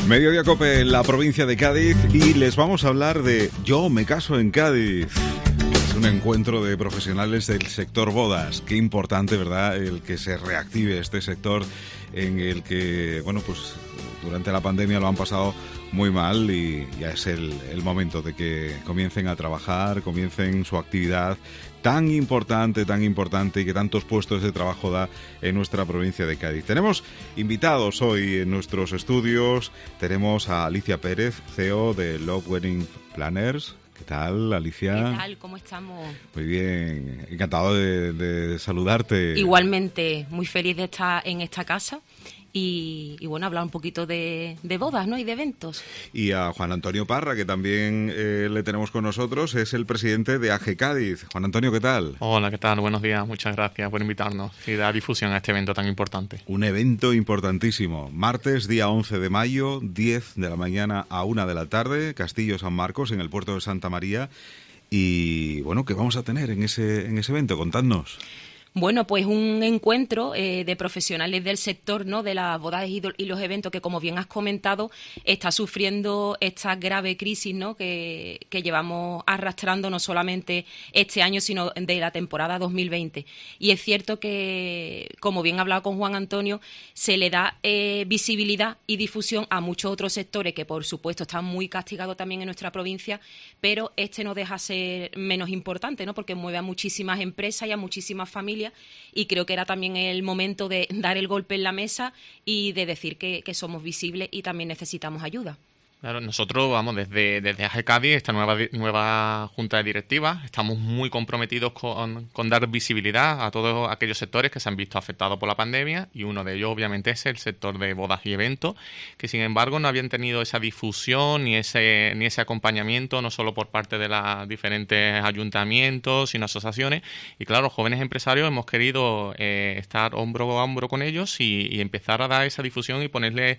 Mediodía Cope en la provincia de Cádiz y les vamos a hablar de Yo me caso en Cádiz. Es un encuentro de profesionales del sector bodas. Qué importante, ¿verdad?, el que se reactive este sector en el que, bueno, pues durante la pandemia lo han pasado muy mal y ya es el momento de que comiencen a trabajar, comiencen su actividad tan importante y que tantos puestos de trabajo da en nuestra provincia de Cádiz. Tenemos invitados hoy en nuestros estudios. Tenemos a Alicia Pérez, CEO de Love Wedding Planners. ¿Qué tal, Alicia? ¿Qué tal? ¿Cómo estamos? Muy bien, encantado de saludarte. Igualmente, muy feliz de estar en esta casa y bueno, hablar un poquito de bodas, ¿no?, y de eventos. Y a Juan Antonio Parra, que también le tenemos con nosotros, es el presidente de AGE Cádiz. Juan Antonio, ¿qué tal? Hola, ¿qué tal? Buenos días, muchas gracias por invitarnos y dar difusión a este evento tan importante. Un evento importantísimo. Martes, día 11 de mayo, 10 de la mañana a 1 de la tarde, Castillo San Marcos, en el puerto de Santa María. Y bueno, ¿qué vamos a tener en ese evento? Contadnos. Bueno, pues un encuentro de profesionales del sector, ¿no?, de las bodas y los eventos que, como bien has comentado, está sufriendo esta grave crisis, ¿no?, que llevamos arrastrando no solamente este año, sino de la temporada 2020. Y es cierto que, como bien he hablado con Juan Antonio, se le da visibilidad y difusión a muchos otros sectores que, por supuesto, están muy castigados también en nuestra provincia, pero este no deja ser menos importante, ¿no?, porque mueve a muchísimas empresas y a muchísimas familias. Y creo que era también el momento de dar el golpe en la mesa y de decir que somos visibles y también necesitamos ayuda. Claro, nosotros, vamos, desde AGE Cádiz, esta nueva junta de directivas, estamos muy comprometidos con dar visibilidad a todos aquellos sectores que se han visto afectados por la pandemia, y uno de ellos obviamente es el sector de bodas y eventos, que sin embargo no habían tenido esa difusión ni ese acompañamiento, no solo por parte de los diferentes ayuntamientos, sino asociaciones. Y claro, jóvenes empresarios hemos querido estar hombro a hombro con ellos y empezar a dar esa difusión y ponerle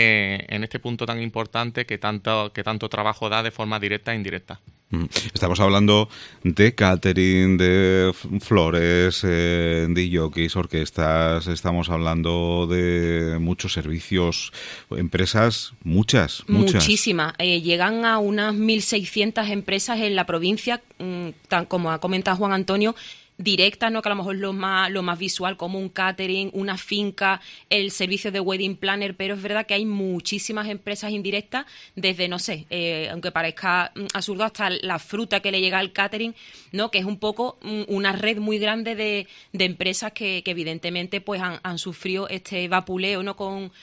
en este punto tan importante que tanto trabajo da de forma directa e indirecta. Estamos hablando de catering, de flores, de jockeys, orquestas, estamos hablando de muchos servicios, empresas, muchas. Muchísimas. Llegan a unas 1.600 empresas en la provincia, tan como ha comentado Juan Antonio, directas, ¿no?, que a lo mejor lo más visual, como un catering, una finca, el servicio de wedding planner, pero es verdad que hay muchísimas empresas indirectas, desde, no sé, aunque parezca absurdo, hasta la fruta que le llega al catering, ¿no?, que es un poco una red muy grande de empresas que evidentemente pues han sufrido este vapuleo, ¿no?,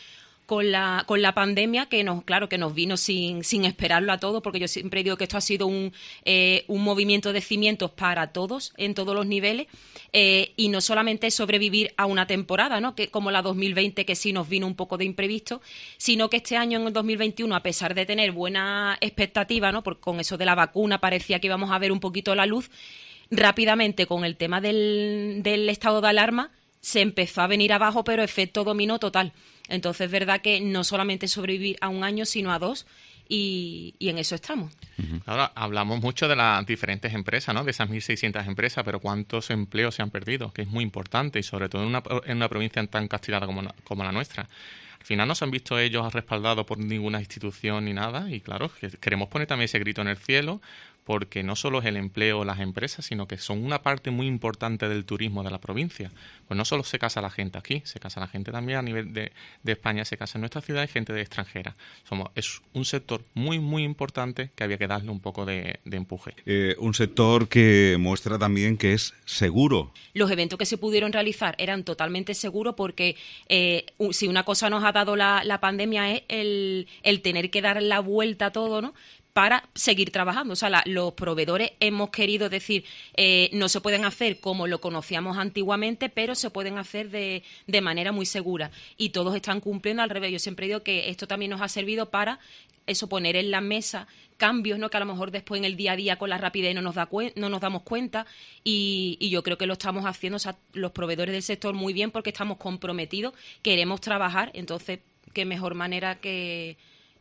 con la pandemia, que nos vino sin esperarlo a todos, porque yo siempre digo que esto ha sido un movimiento de cimientos para todos, en todos los niveles, y no solamente sobrevivir a una temporada, ¿no?, que como la 2020, que sí nos vino un poco de imprevisto, sino que este año, en el 2021, a pesar de tener buena expectativa, ¿no?, porque con eso de la vacuna parecía que íbamos a ver un poquito la luz, rápidamente con el tema del estado de alarma se empezó a venir abajo, pero efecto dominó total. Entonces es verdad que no solamente sobrevivir a un año, sino a dos, y en eso estamos. Ahora, hablamos mucho de las diferentes empresas, ¿no?, de esas 1.600 empresas, pero ¿cuántos empleos se han perdido? Que es muy importante, y sobre todo en una provincia tan castigada como la nuestra. Al final no se han visto ellos respaldados por ninguna institución ni nada, y claro, queremos poner también ese grito en el cielo, porque no solo es el empleo o las empresas, sino que son una parte muy importante del turismo de la provincia. Pues no solo se casa la gente aquí, se casa la gente también a nivel de España, se casa en nuestra ciudad y gente de extranjera. Es un sector muy, muy importante que había que darle un poco de empuje. Un sector que muestra también que es seguro. Los eventos que se pudieron realizar eran totalmente seguros, porque si una cosa nos ha dado la pandemia es el tener que dar la vuelta a todo, ¿no?, para seguir trabajando. O sea, los proveedores hemos querido decir, no se pueden hacer como lo conocíamos antiguamente, pero se pueden hacer de manera muy segura. Y todos están cumpliendo al revés. Yo siempre digo que esto también nos ha servido para eso, poner en la mesa cambios, ¿no?, que a lo mejor después en el día a día con la rapidez no nos damos cuenta, y yo creo que lo estamos haciendo, o sea, los proveedores del sector muy bien, porque estamos comprometidos, queremos trabajar. Entonces, qué mejor manera que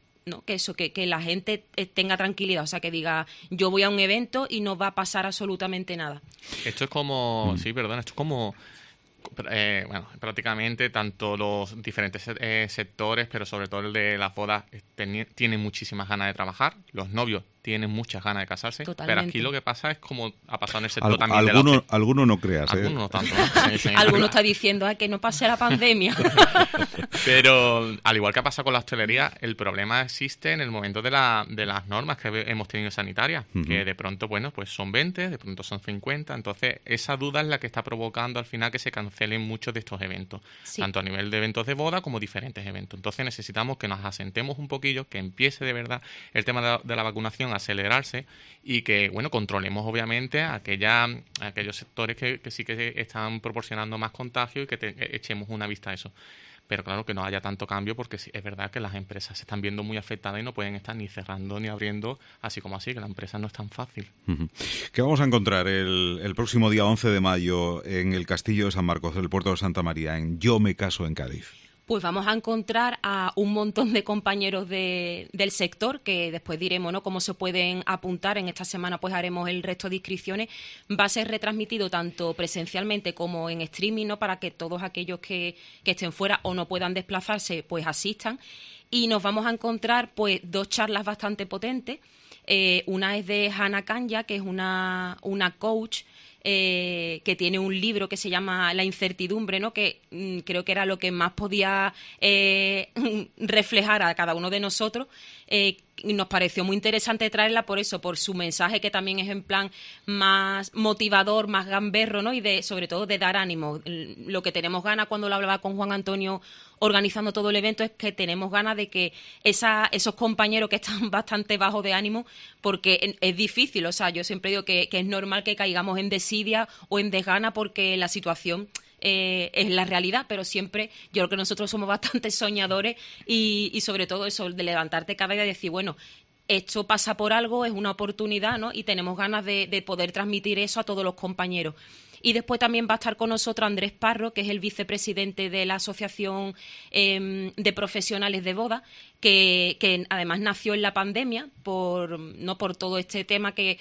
la gente tenga tranquilidad, o sea, que diga, yo voy a un evento y no va a pasar absolutamente nada. Esto es como, esto es como Bueno, prácticamente tanto los diferentes sectores, pero sobre todo el de las bodas, tienen muchísimas ganas de trabajar. Los novios tienen muchas ganas de casarse. Totalmente. Pero aquí lo que pasa es como ha pasado en el sector también alguno no creas, ¿eh? Algunos no tanto, ¿no? Sí, sí. Alguno está diciendo que no pase la pandemia. Pero al igual que ha pasado con la hostelería, el problema existe en el momento de las normas que hemos tenido sanitarias, que de pronto, bueno, pues son 20, de pronto son 50. Entonces, esa duda es la que está provocando al final que se cancelen muchos de estos eventos, Sí. tanto a nivel de eventos de boda como diferentes eventos. Entonces, necesitamos que nos asentemos un poquillo, que empiece de verdad el tema de la vacunación a acelerarse y que, bueno, controlemos obviamente aquellos sectores que sí que están proporcionando más contagio y que echemos una vista a eso. Pero claro, que no haya tanto cambio, porque sí, es verdad que las empresas se están viendo muy afectadas y no pueden estar ni cerrando ni abriendo así como así, que la empresa no es tan fácil. ¿Qué vamos a encontrar el próximo día 11 de mayo en el Castillo de San Marcos del Puerto de Santa María, en Yo me caso en Cádiz? Pues vamos a encontrar a un montón de compañeros del sector, que después diremos, ¿no?, cómo se pueden apuntar. En esta semana pues haremos el resto de inscripciones. Va a ser retransmitido tanto presencialmente como en streaming, ¿no?, para que todos aquellos que estén fuera o no puedan desplazarse pues asistan. Y nos vamos a encontrar pues 2 charlas bastante potentes. Una es de Hannah Kanya, que es una coach que tiene un libro que se llama La incertidumbre, ¿no?, que creo que era lo que más podía reflejar a cada uno de nosotros. Nos pareció muy interesante traerla por eso, por su mensaje, que también es en plan más motivador, más gamberro, ¿no?, y sobre todo de dar ánimo. Lo que tenemos ganas, cuando lo hablaba con Juan Antonio organizando todo el evento, es que tenemos ganas de que esos compañeros que están bastante bajos de ánimo, porque es difícil, o sea, yo siempre digo que es normal que caigamos en desidia o en desgana, porque la situación es la realidad, pero siempre yo creo que nosotros somos bastante soñadores y sobre todo eso, de levantarte cada día y decir, bueno, esto pasa por algo, es una oportunidad, ¿no?, y tenemos ganas de poder transmitir eso a todos los compañeros. Y después también va a estar con nosotros Andrés Parro, que es el vicepresidente de la Asociación de Profesionales de Boda, que además nació en la pandemia por todo este tema que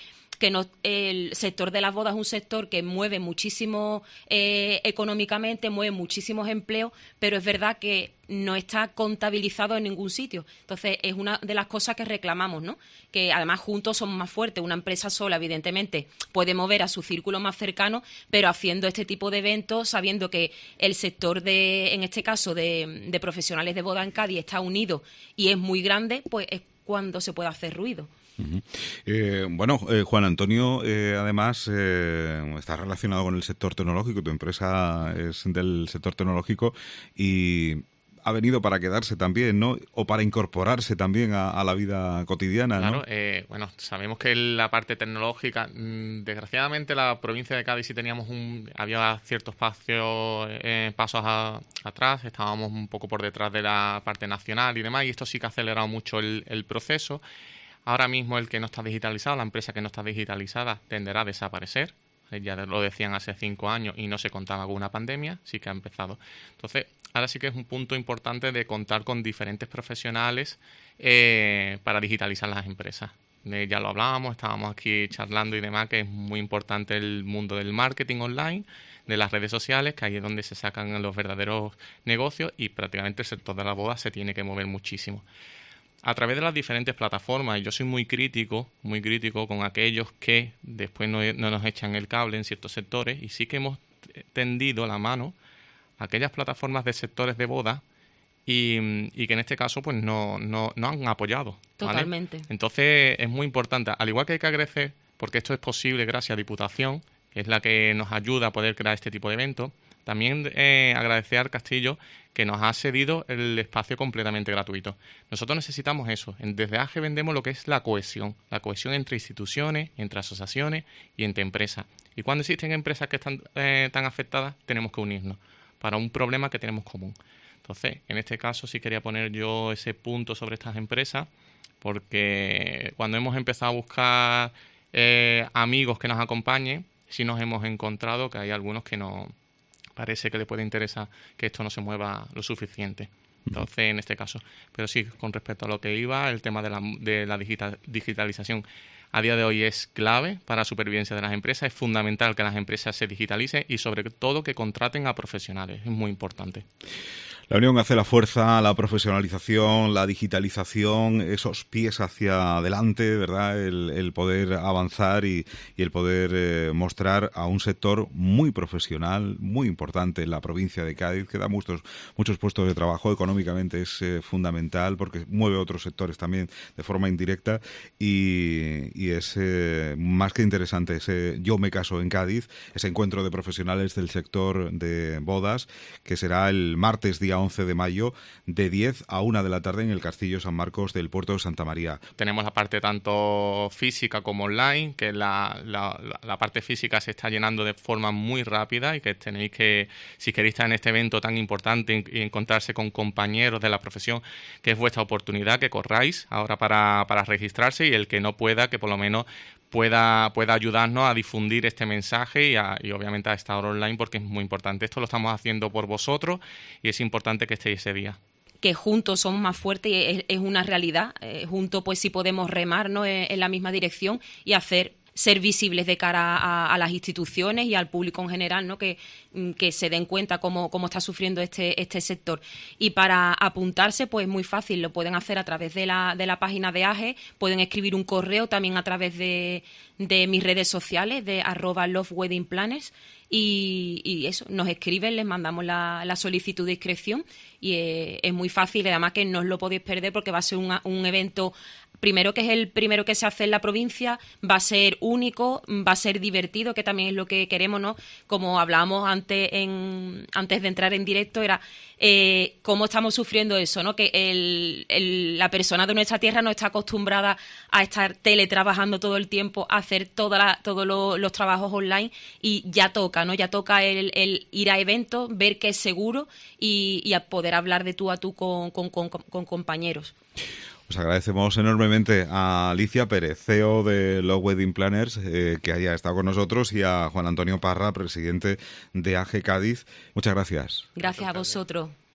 el sector de las bodas es un sector que mueve muchísimo económicamente, mueve muchísimos empleos, pero es verdad que no está contabilizado en ningún sitio. Entonces, es una de las cosas que reclamamos, ¿no?, que además juntos somos más fuertes. Una empresa sola, evidentemente, puede mover a su círculo más cercano, pero haciendo este tipo de eventos, sabiendo que el sector en este caso, de profesionales de boda en Cádiz está unido y es muy grande, pues es cuando se puede hacer ruido. Juan Antonio, además, está relacionado con el sector tecnológico. Tu empresa es del sector tecnológico y ha venido para quedarse también, ¿no?, o para incorporarse también a la vida cotidiana, ¿no? Claro, sabemos que la parte tecnológica, desgraciadamente la provincia de Cádiz sí había ciertos pasos atrás, estábamos un poco por detrás de la parte nacional y demás, y esto sí que ha acelerado mucho el proceso. Ahora mismo el que no está digitalizado, la empresa que no está digitalizada, tenderá a desaparecer. Ya lo decían hace 5 años y no se contaba con una pandemia, sí que ha empezado. Entonces, ahora sí que es un punto importante de contar con diferentes profesionales para digitalizar las empresas. Ya lo hablábamos, estábamos aquí charlando y demás, que es muy importante el mundo del marketing online, de las redes sociales, que ahí es donde se sacan los verdaderos negocios, y prácticamente el sector de la boda se tiene que mover muchísimo. A través de las diferentes plataformas, y yo soy muy crítico con aquellos que después no nos echan el cable en ciertos sectores, y sí que hemos tendido la mano a aquellas plataformas de sectores de boda y que en este caso pues no han apoyado, ¿vale? Totalmente. Entonces es muy importante, al igual que hay que agradecer, porque esto es posible gracias a Diputación, que es la que nos ayuda a poder crear este tipo de eventos. También agradecer al Castillo, que nos ha cedido el espacio completamente gratuito. Nosotros necesitamos eso. Desde AGE vendemos lo que es la cohesión entre instituciones, entre asociaciones y entre empresas. Y cuando existen empresas que están tan afectadas, tenemos que unirnos para un problema que tenemos común. Entonces, en este caso sí quería poner yo ese punto sobre estas empresas, porque cuando hemos empezado a buscar amigos que nos acompañen, sí nos hemos encontrado que hay algunos que no parece que le puede interesar que esto no se mueva lo suficiente. Entonces, en este caso. Pero sí, con respecto a lo que iba, el tema de la digitalización. a día de hoy es clave para la supervivencia de las empresas. Es fundamental que las empresas se digitalicen y sobre todo que contraten a profesionales. Es muy importante. La unión hace la fuerza, la profesionalización, la digitalización, esos pies hacia adelante, ¿verdad? El poder avanzar y el poder mostrar a un sector muy profesional, muy importante en la provincia de Cádiz, que da muchos puestos de trabajo. Económicamente es fundamental porque mueve otros sectores también de forma indirecta y es más que interesante ese Yo me caso en Cádiz, ese encuentro de profesionales del sector de bodas, que será el martes día 11 de mayo de 10 a 1 de la tarde en el Castillo San Marcos del puerto de Santa María. Tenemos la parte tanto física como online, que la parte física se está llenando de forma muy rápida y que tenéis que, si queréis estar en este evento tan importante y encontrarse con compañeros de la profesión, que es vuestra oportunidad, que corráis ahora para registrarse, y el que no pueda, que por lo menos pueda ayudarnos a difundir este mensaje y obviamente a estar online, porque es muy importante. Esto lo estamos haciendo por vosotros y es importante que estéis ese día. Que juntos somos más fuertes y es una realidad. Juntos pues sí podemos remar, ¿no?, en la misma dirección y ser visibles de cara a las instituciones y al público en general, ¿no?, que se den cuenta cómo está sufriendo este sector. Y para apuntarse, pues muy fácil, lo pueden hacer a través de la página de AGE, pueden escribir un correo también a través de mis redes sociales, de @loveweddingplanners, y eso, nos escriben, les mandamos la solicitud de inscripción y es muy fácil, y además que no os lo podéis perder porque va a ser un evento, primero, que es el primero que se hace en la provincia, va a ser único, va a ser divertido, que también es lo que queremos, ¿no? Como hablábamos antes de entrar en directo, era cómo estamos sufriendo eso, ¿no? Que la persona de nuestra tierra no está acostumbrada a estar teletrabajando todo el tiempo, a hacer todos los trabajos online, y ya toca, ¿no? Ya toca el ir a eventos, ver que es seguro y a poder hablar de tú a tú con compañeros. Os agradecemos enormemente a Alicia Pérez, CEO de Love Wedding Planners, que haya estado con nosotros, y a Juan Antonio Parra, presidente de AGE Cádiz. Muchas gracias. Gracias a vosotros.